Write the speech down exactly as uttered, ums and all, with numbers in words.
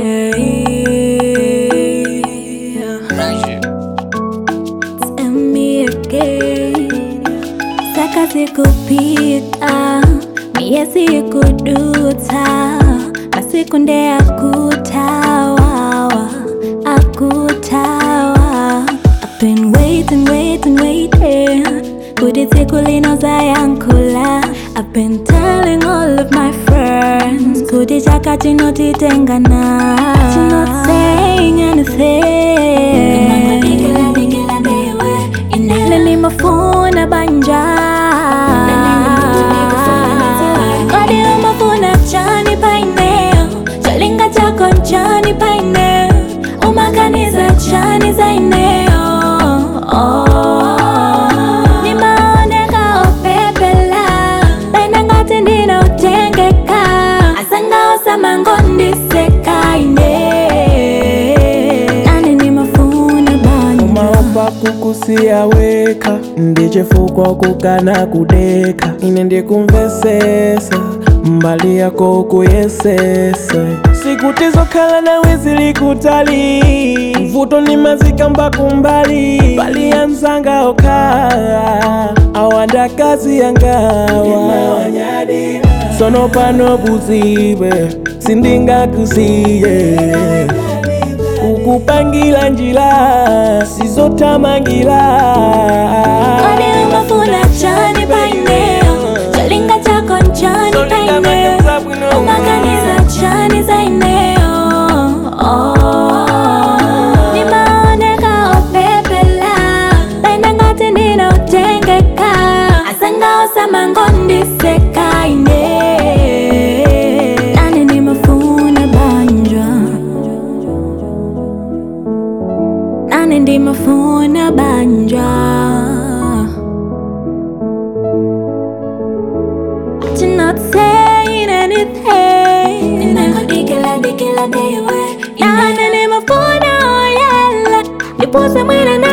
yeah. Tell me again. Saka sikupita, miezi kuduta, masikunde akutawa, akutawa. I've been waiting, waiting, waiting. Kuditi kulino zayankula. I've been telling all of my friends. Kudichaka chinoti tengana. You're not saying anything. Nani mafuna banja. Kadi umafuna chani paine. Chalinga chako chani paine. Umakaniza chani zaine. Oh. Mangondi sekaine nani ni mafuna banja umaomba kukusia weka ndiche fukwa kukana kudeka ine ndi kumvesesa mbali yako kuyesesa sikutizo kala nawe zilikutali mvuto ni mazika mbakumbali bali ya mzanga okaa awanda kazi yangawa sono pano buzibe sindinga kusiye kukupangila njila sizotamangila kadi umafuna chani paine chalinga chako nchani paine umaganiza chani zaineo ni maoneka opepela baina ngati nina utengeka asanga osama ngondi sekaine Ndi mafuna banja you're not saying anything Inango dikila dikila dewe Nana ni mafuna oyala Nipuse mwina na